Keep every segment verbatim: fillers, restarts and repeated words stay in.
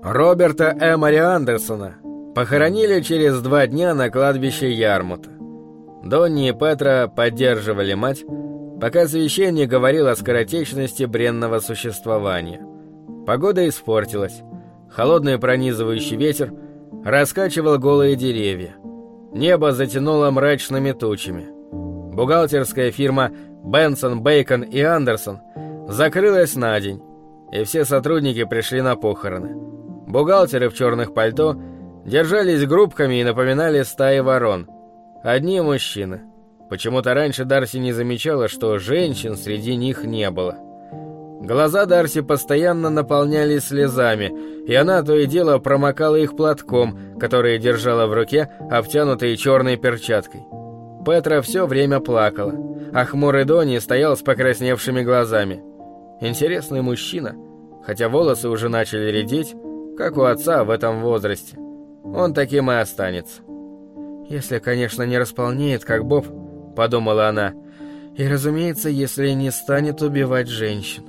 Роберта Эмори Андерсона похоронили через два дня на кладбище Ярмута. Донни и Петра поддерживали мать, пока священник говорил о скоротечности бренного существования. Погода испортилась. Холодный пронизывающий ветер раскачивал голые деревья. Небо затянуло мрачными тучами. Бухгалтерская фирма Бенсон, Бейкон и Андерсон закрылась на день, и все сотрудники пришли на похороны. Бухгалтеры в черных пальто держались группками и напоминали стаи ворон. Одни мужчины. Почему-то раньше Дарси не замечала, что женщин среди них не было. Глаза Дарси постоянно наполнялись слезами, и она то и дело промокала их платком, который держала в руке, обтянутой черной перчаткой. Петра все время плакала, а хмурый Донни стоял с покрасневшими глазами. Интересный мужчина, хотя волосы уже начали редеть, как у отца в этом возрасте. Он таким и останется. «Если, конечно, не располнеет, как Боб», — подумала она, «и, разумеется, если не станет убивать женщин».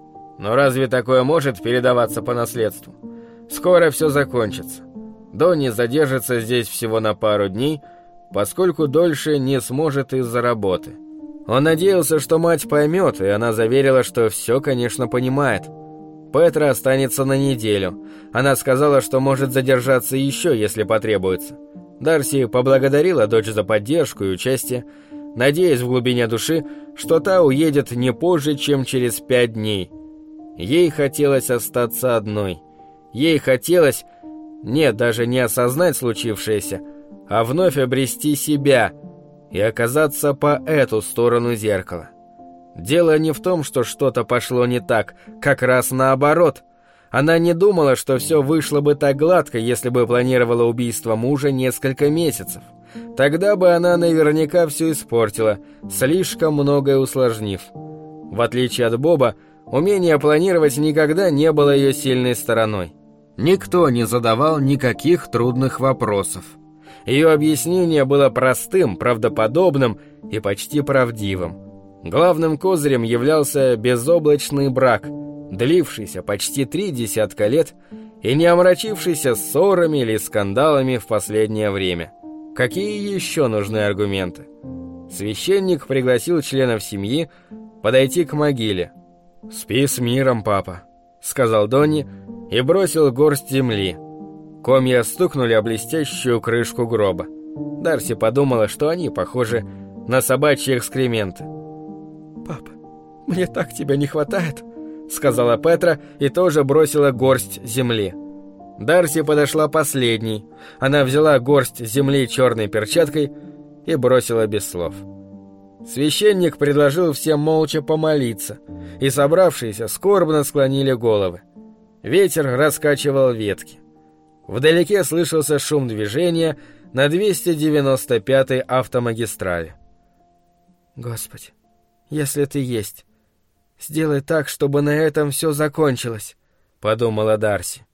Но разве такое может передаваться по наследству? Скоро все закончится. Донни задержится здесь всего на пару дней, поскольку дольше не сможет из-за работы. Он надеялся, что мать поймет, и она заверила, что все, конечно, понимает. Петра останется на неделю. Она сказала, что может задержаться еще, если потребуется. Дарси поблагодарила дочь за поддержку и участие, надеясь в глубине души, что та уедет не позже, чем через пять дней. Ей хотелось остаться одной. Ей хотелось, нет, даже не осознать случившееся, а вновь обрести себя и оказаться по эту сторону зеркала. Дело не в том, что что-то пошло не так, как раз наоборот. Она не думала, что все вышло бы так гладко, если бы планировала убийство мужа несколько месяцев. Тогда бы она наверняка все испортила, слишком многое усложнив. В отличие от Боба, умение планировать никогда не было ее сильной стороной. Никто не задавал никаких трудных вопросов. Ее объяснение было простым, правдоподобным и почти правдивым. Главным козырем являлся безоблачный брак, длившийся почти три десятка лет и не омрачившийся ссорами или скандалами в последнее время. Какие еще нужны аргументы? Священник пригласил членов семьи подойти к могиле. «Спи с миром, папа», — сказал Донни и бросил горсть земли. Комья стукнули о блестящую крышку гроба. Дарси подумала, что они похожи на собачьи экскременты. «Папа, мне так тебя не хватает», — сказала Петра и тоже бросила горсть земли. Дарси подошла последней. Она взяла горсть земли черной перчаткой и бросила без слов. Священник предложил всем молча помолиться, и собравшиеся скорбно склонили головы. Ветер раскачивал ветки. Вдалеке слышался шум движения на двести девяносто пятой автомагистрали. «Господи, если ты есть, сделай так, чтобы на этом все закончилось», — подумала Дарси.